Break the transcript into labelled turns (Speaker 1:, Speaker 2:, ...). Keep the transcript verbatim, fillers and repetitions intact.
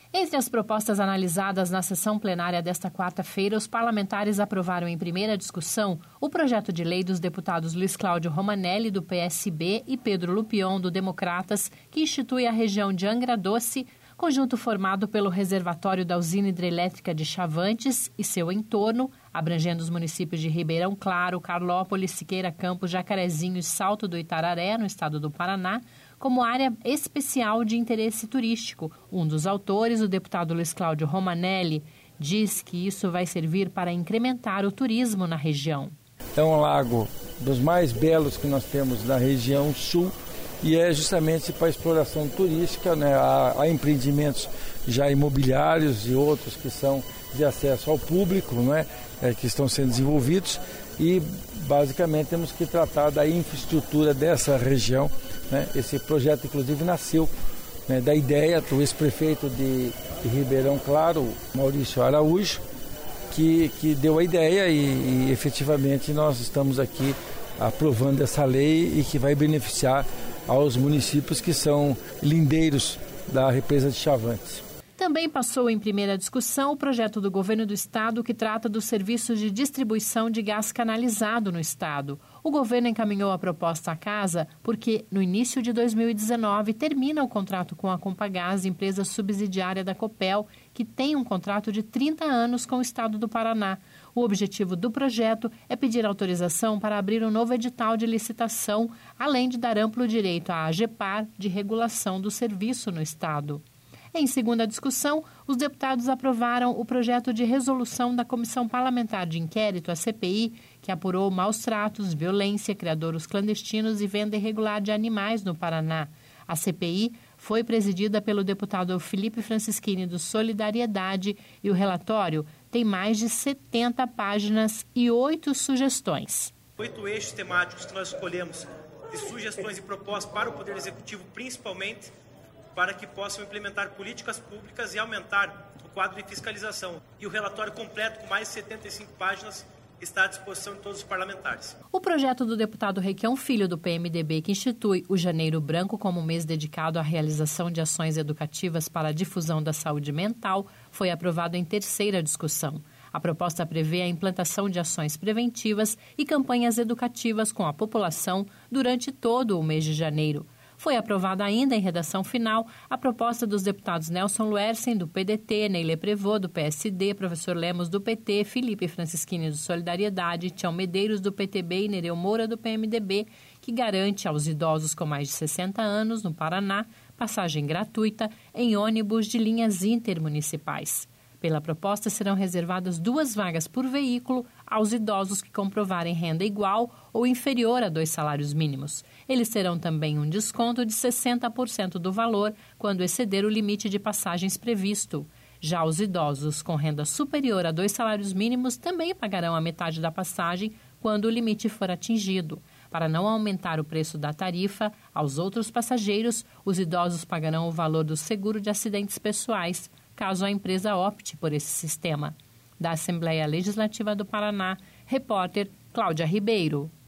Speaker 1: Entre as propostas analisadas na sessão plenária desta quarta-feira, os parlamentares aprovaram em primeira discussão o projeto de lei dos deputados Luiz Cláudio Romanelli, do P S B, e Pedro Lupion, do Democratas, que institui a região de Angra Doce, conjunto formado pelo reservatório da usina hidrelétrica de Chavantes e seu entorno, abrangendo os municípios de Ribeirão Claro, Carlópolis, Siqueira Campos, Jacarezinho e Salto do Itararé, no estado do Paraná, como área especial de interesse turístico. Um dos autores, o deputado Luiz Cláudio Romanelli, diz que isso vai servir para incrementar o turismo na região.
Speaker 2: É um lago dos mais belos que nós temos na região sul e é justamente para exploração turística, né? Há, há empreendimentos já imobiliários e outros que são de acesso ao público, né? É, que estão sendo desenvolvidos e basicamente temos que tratar da infraestrutura dessa região, né? Esse projeto inclusive nasceu, né, da ideia do ex-prefeito de, de Ribeirão Claro, Maurício Araújo, que, que deu a ideia e, e efetivamente nós estamos aqui aprovando essa lei e que vai beneficiar aos municípios que são lindeiros da represa de Chavantes.
Speaker 1: Também passou em primeira discussão o projeto do governo do estado que trata dos serviços de distribuição de gás canalizado no estado. O governo encaminhou a proposta à casa porque, no início de dois mil e dezenove, termina o contrato com a Compagás, empresa subsidiária da Copel, que tem um contrato de trinta anos com o estado do Paraná. O objetivo do projeto é pedir autorização para abrir um novo edital de licitação, além de dar amplo direito à AGEPAR de regulação do serviço no estado. Em segunda discussão, os deputados aprovaram o projeto de resolução da Comissão Parlamentar de Inquérito, a C P I, que apurou maus tratos, violência, criadouros clandestinos e venda irregular de animais no Paraná. A C P I foi presidida pelo deputado Felipe Francischini, do Solidariedade, e o relatório tem mais de setenta páginas e oito sugestões.
Speaker 3: Oito eixos temáticos que nós escolhemos de sugestões e propostas para o Poder Executivo, principalmente para que possam implementar políticas públicas e aumentar o quadro de fiscalização. E o relatório completo, com mais de setenta e cinco páginas, está à disposição de todos os parlamentares.
Speaker 1: O projeto do deputado Requião Filho, do P M D B, que institui o Janeiro Branco como mês dedicado à realização de ações educativas para a difusão da saúde mental, foi aprovado em terceira discussão. A proposta prevê a implantação de ações preventivas e campanhas educativas com a população durante todo o mês de janeiro. Foi aprovada ainda em redação final a proposta dos deputados Nelson Luersen, do P D T, Neile Prevot, do P S D, professor Lemos, do P T, Felipe Francischini, do Solidariedade, Tião Medeiros, do P T B e Nereu Moura, do P M D B, que garante aos idosos com mais de sessenta anos, no Paraná, passagem gratuita em ônibus de linhas intermunicipais. Pela proposta, serão reservadas duas vagas por veículo aos idosos que comprovarem renda igual ou inferior a dois salários mínimos. Eles terão também um desconto de sessenta por cento do valor quando exceder o limite de passagens previsto. Já os idosos com renda superior a dois salários mínimos também pagarão a metade da passagem quando o limite for atingido. Para não aumentar o preço da tarifa, aos outros passageiros, os idosos pagarão o valor do seguro de acidentes pessoais, caso a empresa opte por esse sistema. Da Assembleia Legislativa do Paraná, repórter Cláudia Ribeiro.